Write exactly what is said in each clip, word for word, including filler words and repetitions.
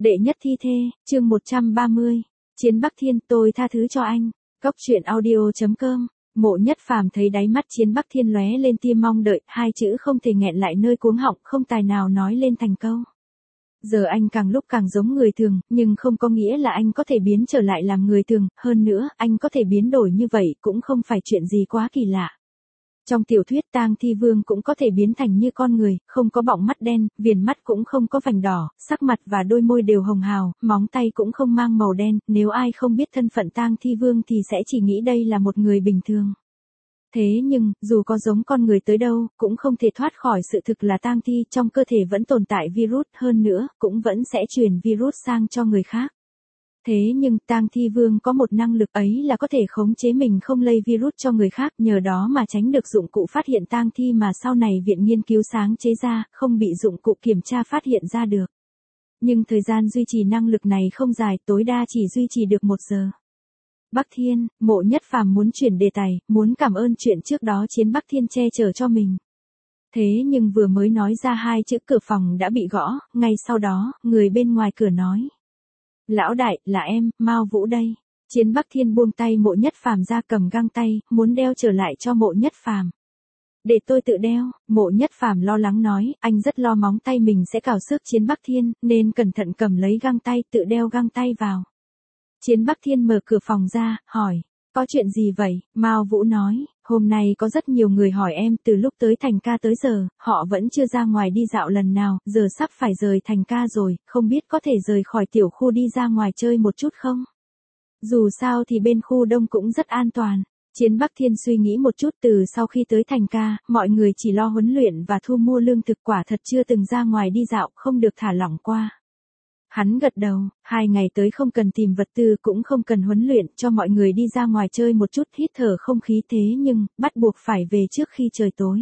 Đệ nhất thi thê, chương một trăm ba mươi. Chiến Bắc Thiên, tôi tha thứ cho anh. Cốc truyện audio chấm com. Mộ Nhất Phàm thấy đáy mắt Chiến Bắc Thiên lóe lên tia mong đợi, hai chữ không thể nghẹn lại nơi cuống họng, không tài nào nói lên thành câu. Giờ anh càng lúc càng giống người thường, nhưng không có nghĩa là anh có thể biến trở lại làm người thường, hơn nữa, anh có thể biến đổi như vậy cũng không phải chuyện gì quá kỳ lạ. Trong tiểu thuyết Tang Thi Vương cũng có thể biến thành như con người, không có bọng mắt đen, viền mắt cũng không có vành đỏ, sắc mặt và đôi môi đều hồng hào, móng tay cũng không mang màu đen, nếu ai không biết thân phận Tang Thi Vương thì sẽ chỉ nghĩ đây là một người bình thường. Thế nhưng, dù có giống con người tới đâu, cũng không thể thoát khỏi sự thực là tang thi, trong cơ thể vẫn tồn tại virus, hơn nữa, cũng vẫn sẽ truyền virus sang cho người khác. Thế nhưng, Tang Thi Vương có một năng lực ấy là có thể khống chế mình không lây virus cho người khác, nhờ đó mà tránh được dụng cụ phát hiện tang thi mà sau này viện nghiên cứu sáng chế ra, không bị dụng cụ kiểm tra phát hiện ra được. Nhưng thời gian duy trì năng lực này không dài, tối đa chỉ duy trì được một giờ. Bắc Thiên, Mộ Nhất Phàm muốn chuyển đề tài, muốn cảm ơn chuyện trước đó Chiến Bắc Thiên che chở cho mình. Thế nhưng vừa mới nói ra hai chữ cửa phòng đã bị gõ, ngay sau đó, người bên ngoài cửa nói. Lão đại, là em, Mao Vũ đây. Chiến Bắc Thiên buông tay Mộ Nhất Phàm ra cầm găng tay, muốn đeo trở lại cho Mộ Nhất Phàm. Để tôi tự đeo, Mộ Nhất Phàm lo lắng nói, anh rất lo móng tay mình sẽ cào xước Chiến Bắc Thiên, nên cẩn thận cầm lấy găng tay, tự đeo găng tay vào. Chiến Bắc Thiên mở cửa phòng ra, hỏi, có chuyện gì vậy? Mao Vũ nói, hôm nay có rất nhiều người hỏi em từ lúc tới Thành Ca tới giờ, họ vẫn chưa ra ngoài đi dạo lần nào, giờ sắp phải rời Thành Ca rồi, không biết có thể rời khỏi tiểu khu đi ra ngoài chơi một chút không? Dù sao thì bên khu đông cũng rất an toàn. Chiến Bắc Thiên suy nghĩ một chút, từ sau khi tới Thành Ca, mọi người chỉ lo huấn luyện và thu mua lương thực, quả thật chưa từng ra ngoài đi dạo, không được thả lỏng qua. Hắn gật đầu, hai ngày tới không cần tìm vật tư cũng không cần huấn luyện, cho mọi người đi ra ngoài chơi một chút, hít thở không khí, thế nhưng, bắt buộc phải về trước khi trời tối.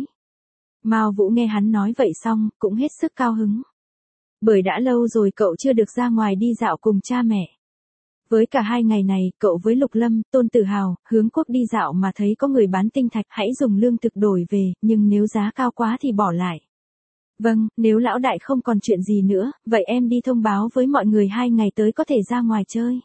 Mao Vũ nghe hắn nói vậy xong, cũng hết sức cao hứng. Bởi đã lâu rồi cậu chưa được ra ngoài đi dạo cùng cha mẹ. Với cả hai ngày này, cậu với Lục Lâm, Tôn Tử Hào, Hướng Quốc đi dạo mà thấy có người bán tinh thạch, hãy dùng lương thực đổi về, nhưng nếu giá cao quá thì bỏ lại. Vâng, nếu lão đại không còn chuyện gì nữa, vậy em đi thông báo với mọi người hai ngày tới có thể ra ngoài chơi.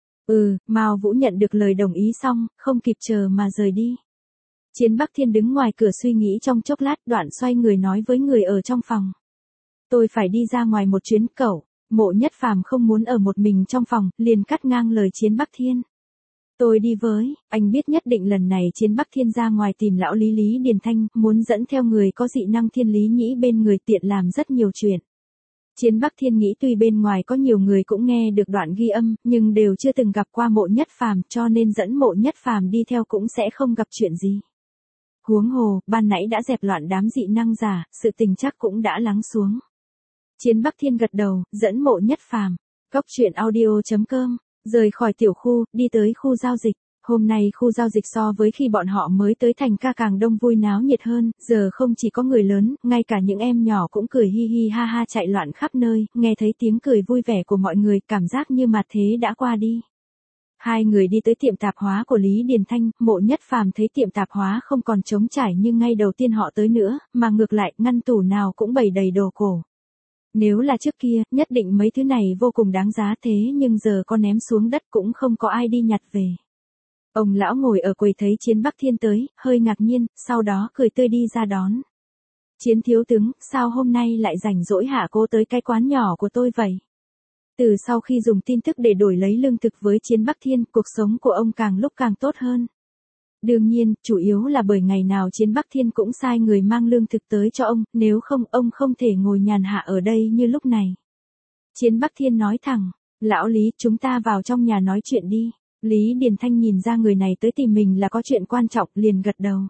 Ừ, Mao Vũ nhận được lời đồng ý xong, không kịp chờ mà rời đi. Chiến Bắc Thiên đứng ngoài cửa suy nghĩ trong chốc lát, đoạn xoay người nói với người ở trong phòng. Tôi phải đi ra ngoài một chuyến, cậu. Mộ Nhất Phàm không muốn ở một mình trong phòng, liền cắt ngang lời Chiến Bắc Thiên. Tôi đi với, anh biết nhất định lần này Chiến Bắc Thiên ra ngoài tìm lão Lý Lý Điền Thanh, muốn dẫn theo người có dị năng Thiên Lý Nhĩ bên người tiện làm rất nhiều chuyện. Chiến Bắc Thiên nghĩ tuy bên ngoài có nhiều người cũng nghe được đoạn ghi âm, nhưng đều chưa từng gặp qua Mộ Nhất Phàm, cho nên dẫn Mộ Nhất Phàm đi theo cũng sẽ không gặp chuyện gì. Huống hồ, ban nãy đã dẹp loạn đám dị năng giả, sự tình chắc cũng đã lắng xuống. Chiến Bắc Thiên gật đầu, dẫn Mộ Nhất Phàm. Cốc truyện audio chấm com. Rời khỏi tiểu khu, đi tới khu giao dịch. Hôm nay khu giao dịch so với khi bọn họ mới tới Thành Ca càng đông vui náo nhiệt hơn, giờ không chỉ có người lớn, ngay cả những em nhỏ cũng cười hi hi ha ha chạy loạn khắp nơi, nghe thấy tiếng cười vui vẻ của mọi người, cảm giác như mặt thế đã qua đi. Hai người đi tới tiệm tạp hóa của Lý Điền Thanh, Mộ Nhất Phàm thấy tiệm tạp hóa không còn trống trải như ngay đầu tiên họ tới nữa, mà ngược lại, ngăn tủ nào cũng bày đầy đồ cổ. Nếu là trước kia, nhất định mấy thứ này vô cùng đáng giá, thế nhưng giờ có ném xuống đất cũng không có ai đi nhặt về. Ông lão ngồi ở quầy thấy Chiến Bắc Thiên tới, hơi ngạc nhiên, sau đó cười tươi đi ra đón. Chiến thiếu tướng, sao hôm nay lại rảnh rỗi hả cô tới cái quán nhỏ của tôi vậy? Từ sau khi dùng tin tức để đổi lấy lương thực với Chiến Bắc Thiên, cuộc sống của ông càng lúc càng tốt hơn. Đương nhiên, chủ yếu là bởi ngày nào Chiến Bắc Thiên cũng sai người mang lương thực tới cho ông, nếu không ông không thể ngồi nhàn hạ ở đây như lúc này. Chiến Bắc Thiên nói thẳng, lão Lý, chúng ta vào trong nhà nói chuyện đi. Lý Điền Thanh nhìn ra người này tới tìm mình là có chuyện quan trọng, liền gật đầu.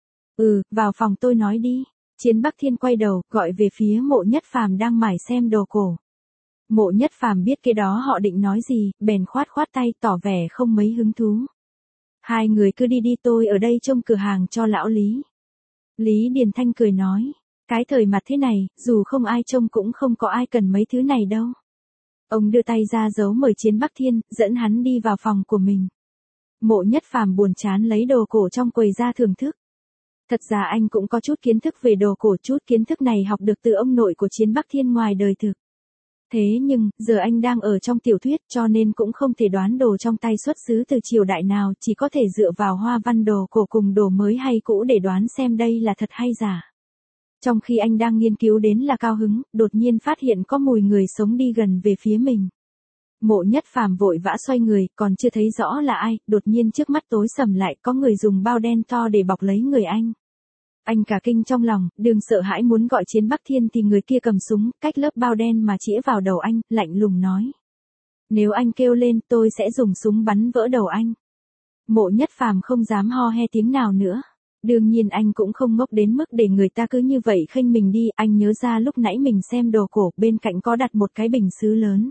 Ừ, vào phòng tôi nói đi. Chiến Bắc Thiên quay đầu, gọi về phía Mộ Nhất Phàm đang mải xem đồ cổ. Mộ Nhất Phàm biết cái đó họ định nói gì, bèn khoát khoát tay tỏ vẻ không mấy hứng thú. Hai người cứ đi đi, tôi ở đây trông cửa hàng cho lão Lý. Lý Điền Thanh cười nói, cái thời mặt thế này, dù không ai trông cũng không có ai cần mấy thứ này đâu. Ông đưa tay ra dấu mời Chiến Bắc Thiên, dẫn hắn đi vào phòng của mình. Mộ Nhất Phàm buồn chán lấy đồ cổ trong quầy ra thưởng thức. Thật ra anh cũng có chút kiến thức về đồ cổ, chút kiến thức này học được từ ông nội của Chiến Bắc Thiên ngoài đời thực. Thế nhưng, giờ anh đang ở trong tiểu thuyết cho nên cũng không thể đoán đồ trong tay xuất xứ từ triều đại nào, chỉ có thể dựa vào hoa văn đồ cổ cùng đồ mới hay cũ để đoán xem đây là thật hay giả. Trong khi anh đang nghiên cứu đến là cao hứng, đột nhiên phát hiện có mùi người sống đi gần về phía mình. Mộ Nhất Phàm vội vã xoay người, còn chưa thấy rõ là ai, đột nhiên trước mắt tối sầm lại, có người dùng bao đen to để bọc lấy người anh. Anh cả kinh trong lòng, đường sợ hãi muốn gọi Chiến Bắc Thiên thì người kia cầm súng, cách lớp bao đen mà chĩa vào đầu anh, lạnh lùng nói. Nếu anh kêu lên, tôi sẽ dùng súng bắn vỡ đầu anh. Mộ Nhất Phàm không dám ho he tiếng nào nữa. Đương nhiên anh cũng không ngốc đến mức để người ta cứ như vậy khênh mình đi, anh nhớ ra lúc nãy mình xem đồ cổ, bên cạnh có đặt một cái bình sứ lớn.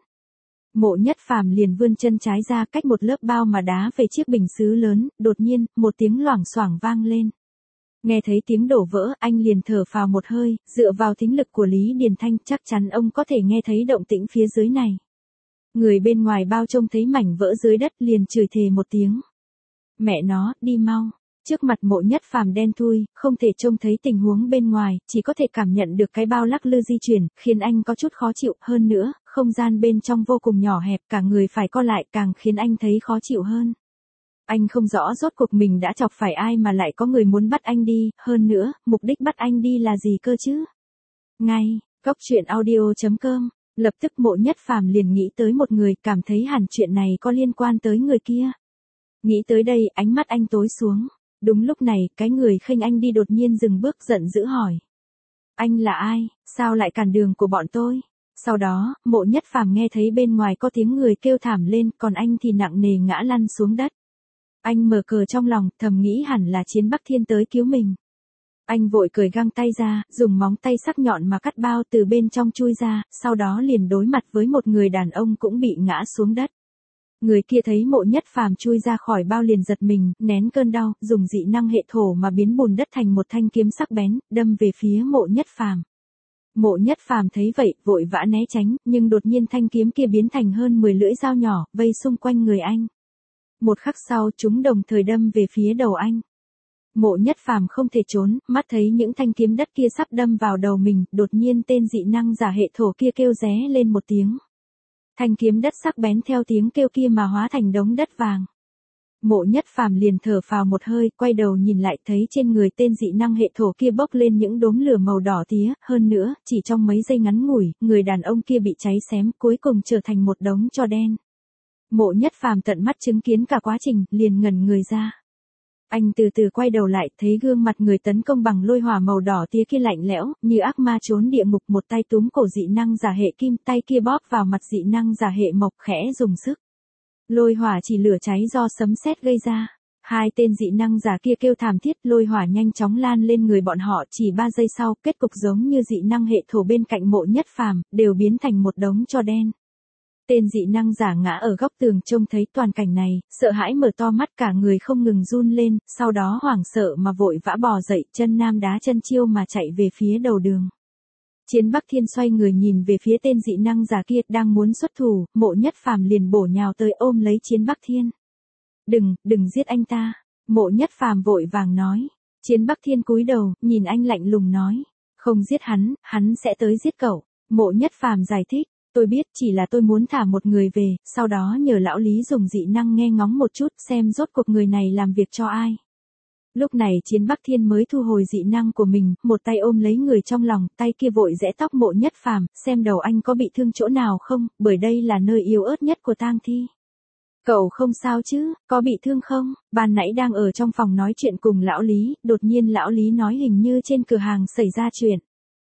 Mộ Nhất Phàm liền vươn chân trái ra cách một lớp bao mà đá về chiếc bình sứ lớn, đột nhiên, một tiếng loảng xoảng vang lên. Nghe thấy tiếng đổ vỡ, anh liền thở phào một hơi, dựa vào thính lực của Lý Điền Thanh, chắc chắn ông có thể nghe thấy động tĩnh phía dưới này. Người bên ngoài bao trông thấy mảnh vỡ dưới đất liền chửi thề một tiếng. Mẹ nó, đi mau. Trước mặt Mộ Nhất Phàm đen thui, không thể trông thấy tình huống bên ngoài, chỉ có thể cảm nhận được cái bao lắc lư di chuyển, khiến anh có chút khó chịu, hơn nữa, không gian bên trong vô cùng nhỏ hẹp, cả người phải co lại càng khiến anh thấy khó chịu hơn. Anh không rõ rốt cuộc mình đã chọc phải ai mà lại có người muốn bắt anh đi, hơn nữa, mục đích bắt anh đi là gì cơ chứ? Ngay, Cốc Truyện Audio chấm com, lập tức Mộ Nhất Phàm liền nghĩ tới một người, cảm thấy hẳn chuyện này có liên quan tới người kia. Nghĩ tới đây, ánh mắt anh tối xuống. Đúng lúc này, cái người khênh anh đi đột nhiên dừng bước giận dữ hỏi. Anh là ai, sao lại cản đường của bọn tôi? Sau đó, Mộ Nhất Phàm nghe thấy bên ngoài có tiếng người kêu thảm lên, còn anh thì nặng nề ngã lăn xuống đất. Anh mở cờ trong lòng, thầm nghĩ hẳn là Chiến Bắc Thiên tới cứu mình. Anh vội cởi găng tay ra, dùng móng tay sắc nhọn mà cắt bao từ bên trong chui ra, sau đó liền đối mặt với một người đàn ông cũng bị ngã xuống đất. Người kia thấy Mộ Nhất Phàm chui ra khỏi bao liền giật mình, nén cơn đau, dùng dị năng hệ thổ mà biến bùn đất thành một thanh kiếm sắc bén, đâm về phía Mộ Nhất Phàm. Mộ Nhất Phàm thấy vậy, vội vã né tránh, nhưng đột nhiên thanh kiếm kia biến thành hơn mười lưỡi dao nhỏ, vây xung quanh người anh. Một khắc sau, chúng đồng thời đâm về phía đầu anh. Mộ Nhất Phàm không thể trốn, mắt thấy những thanh kiếm đất kia sắp đâm vào đầu mình, đột nhiên tên dị năng giả hệ thổ kia kêu ré lên một tiếng. Thanh kiếm đất sắc bén theo tiếng kêu kia mà hóa thành đống đất vàng. Mộ Nhất Phàm liền thở phào một hơi, quay đầu nhìn lại thấy trên người tên dị năng hệ thổ kia bốc lên những đốm lửa màu đỏ tía, hơn nữa, chỉ trong mấy giây ngắn ngủi, người đàn ông kia bị cháy xém, cuối cùng trở thành một đống tro đen. Mộ Nhất Phàm tận mắt chứng kiến cả quá trình, liền ngẩn người ra. Anh từ từ quay đầu lại, thấy gương mặt người tấn công bằng lôi hỏa màu đỏ tía kia lạnh lẽo, như ác ma trốn địa ngục, một tay túm cổ dị năng giả hệ kim, tay kia bóp vào mặt dị năng giả hệ mộc, khẽ dùng sức. Lôi hỏa chỉ lửa cháy do sấm sét gây ra. Hai tên dị năng giả kia kêu thảm thiết, lôi hỏa nhanh chóng lan lên người bọn họ, chỉ ba giây sau, kết cục giống như dị năng hệ thổ bên cạnh Mộ Nhất Phàm, đều biến thành một đống tro đen. Tên dị năng giả ngã ở góc tường trông thấy toàn cảnh này, sợ hãi mở to mắt, cả người không ngừng run lên, sau đó hoảng sợ mà vội vã bò dậy, chân nam đá chân chiêu mà chạy về phía đầu đường. Chiến Bắc Thiên xoay người nhìn về phía tên dị năng giả kia đang muốn xuất thủ, Mộ Nhất Phàm liền bổ nhào tới ôm lấy Chiến Bắc Thiên. Đừng, đừng giết anh ta. Mộ Nhất Phàm vội vàng nói. Chiến Bắc Thiên cúi đầu, nhìn anh lạnh lùng nói. Không giết hắn, hắn sẽ tới giết cậu. Mộ Nhất Phàm giải thích. Tôi biết, chỉ là tôi muốn thả một người về, sau đó nhờ lão Lý dùng dị năng nghe ngóng một chút xem rốt cuộc người này làm việc cho ai. Lúc này Chiến Bắc Thiên mới thu hồi dị năng của mình, một tay ôm lấy người trong lòng, tay kia vội rẽ tóc Mộ Nhất Phàm, xem đầu anh có bị thương chỗ nào không, bởi đây là nơi yếu ớt nhất của tang thi. Cậu không sao chứ, có bị thương không? Ban nãy đang ở trong phòng nói chuyện cùng lão Lý, đột nhiên lão Lý nói hình như trên cửa hàng xảy ra chuyện.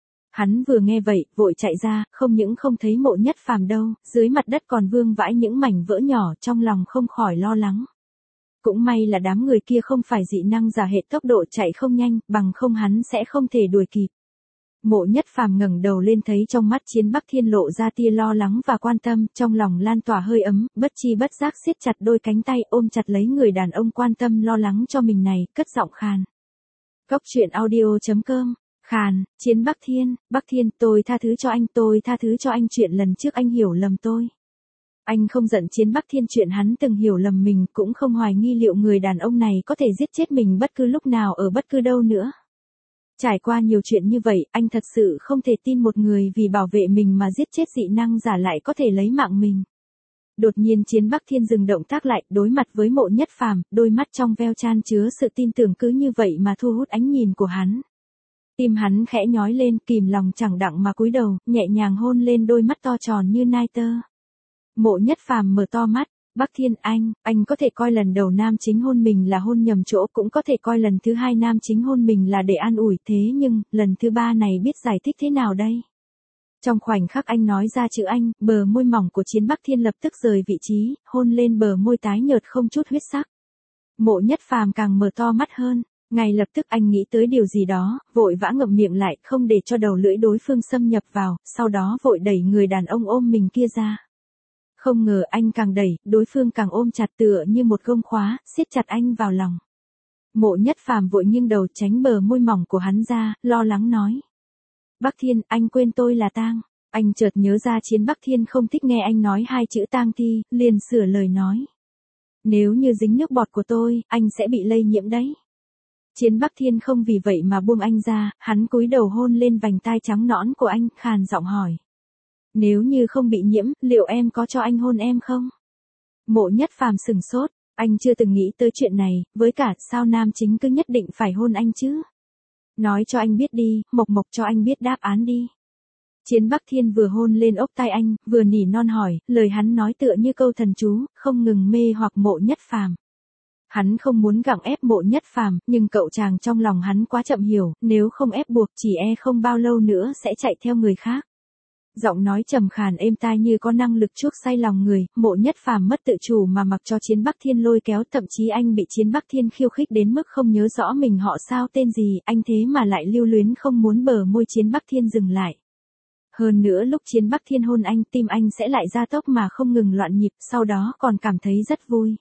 Hắn vừa nghe vậy, vội chạy ra, không những không thấy Mộ Nhất Phàm đâu, dưới mặt đất còn vương vãi những mảnh vỡ nhỏ, trong lòng không khỏi lo lắng. Cũng may là đám người kia không phải dị năng giả hệ, tốc độ chạy không nhanh, bằng không hắn sẽ không thể đuổi kịp. Mộ Nhất Phàm ngẩng đầu lên thấy trong mắt Chiến Bắc Thiên lộ ra tia lo lắng và quan tâm, trong lòng lan tỏa hơi ấm, bất chi bất giác siết chặt đôi cánh tay ôm chặt lấy người đàn ông quan tâm lo lắng cho mình này, cất giọng khàn. Cốc Truyện Audio chấm com. Khàn, Chiến Bắc Thiên, Bắc Thiên, tôi tha thứ cho anh, tôi tha thứ cho anh, chuyện lần trước anh hiểu lầm tôi. Anh không giận Chiến Bắc Thiên chuyện hắn từng hiểu lầm mình, cũng không hoài nghi liệu người đàn ông này có thể giết chết mình bất cứ lúc nào ở bất cứ đâu nữa. Trải qua nhiều chuyện như vậy, anh thật sự không thể tin một người vì bảo vệ mình mà giết chết dị năng giả lại có thể lấy mạng mình. Đột nhiên Chiến Bắc Thiên dừng động tác lại, đối mặt với Mộ Nhất Phàm, đôi mắt trong veo chan chứa sự tin tưởng cứ như vậy mà thu hút ánh nhìn của hắn. Tim hắn khẽ nhói lên, kìm lòng chẳng đặng mà cúi đầu, nhẹ nhàng hôn lên đôi mắt to tròn như nai tơ. Mộ Nhất Phàm mở to mắt, Bắc Thiên anh, anh có thể coi lần đầu nam chính hôn mình là hôn nhầm chỗ, cũng có thể coi lần thứ hai nam chính hôn mình là để an ủi, thế nhưng, lần thứ ba này biết giải thích thế nào đây? Trong khoảnh khắc anh nói ra chữ anh, bờ môi mỏng của Chiến Bắc Thiên lập tức rời vị trí, hôn lên bờ môi tái nhợt không chút huyết sắc. Mộ Nhất Phàm càng mở to mắt hơn, ngay lập tức anh nghĩ tới điều gì đó, vội vã ngậm miệng lại, không để cho đầu lưỡi đối phương xâm nhập vào, sau đó vội đẩy người đàn ông ôm mình kia ra. Không ngờ anh càng đẩy, đối phương càng ôm chặt tựa như một gông khóa, siết chặt anh vào lòng. Mộ Nhất Phàm vội nghiêng đầu tránh bờ môi mỏng của hắn ra, lo lắng nói. Bắc Thiên, anh quên tôi là Tang. Anh chợt nhớ ra Chiến Bắc Thiên không thích nghe anh nói hai chữ Tang Thi, liền sửa lời nói. Nếu như dính nước bọt của tôi, anh sẽ bị lây nhiễm đấy. Chiến Bắc Thiên không vì vậy mà buông anh ra, hắn cúi đầu hôn lên vành tai trắng nõn của anh, khàn giọng hỏi. Nếu như không bị nhiễm, liệu em có cho anh hôn em không? Mộ Nhất Phàm sừng sốt, anh chưa từng nghĩ tới chuyện này, với cả sao nam chính cứ nhất định phải hôn anh chứ? Nói cho anh biết đi, Mộc Mộc cho anh biết đáp án đi. Chiến Bắc Thiên vừa hôn lên ốc tai anh, vừa nỉ non hỏi, lời hắn nói tựa như câu thần chú, không ngừng mê hoặc Mộ Nhất Phàm. Hắn không muốn gặng ép Mộ Nhất Phàm, nhưng cậu chàng trong lòng hắn quá chậm hiểu, nếu không ép buộc chỉ e không bao lâu nữa sẽ chạy theo người khác. Giọng nói trầm khàn êm tai như có năng lực chuốc say lòng người, Mộ Nhất Phàm mất tự chủ mà mặc cho Chiến Bắc Thiên lôi kéo, thậm chí anh bị Chiến Bắc Thiên khiêu khích đến mức không nhớ rõ mình họ sao tên gì, anh thế mà lại lưu luyến không muốn bờ môi Chiến Bắc Thiên dừng lại. Hơn nữa lúc Chiến Bắc Thiên hôn anh, tim anh sẽ lại gia tốc mà không ngừng loạn nhịp, sau đó còn cảm thấy rất vui.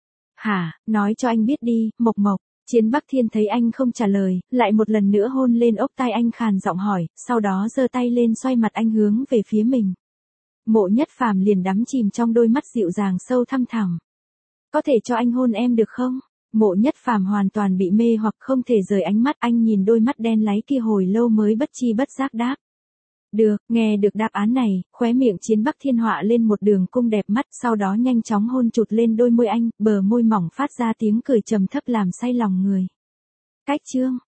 Hả, nói cho anh biết đi, Mộc Mộc. Chiến Bắc Thiên thấy anh không trả lời, lại một lần nữa hôn lên ốc tai anh khàn giọng hỏi, sau đó giơ tay lên xoay mặt anh hướng về phía mình. Mộ Nhất Phàm liền đắm chìm trong đôi mắt dịu dàng sâu thăm thẳm. Có thể cho anh hôn em được không? Mộ Nhất Phàm hoàn toàn bị mê hoặc không thể rời ánh mắt, anh nhìn đôi mắt đen láy kia hồi lâu mới bất chi bất giác đáp. Được, nghe được đáp án này, khóe miệng Chiến Bắc Thiên họa lên một đường cung đẹp mắt, sau đó nhanh chóng hôn chụt lên đôi môi anh, bờ môi mỏng phát ra tiếng cười trầm thấp làm say lòng người. Cách chương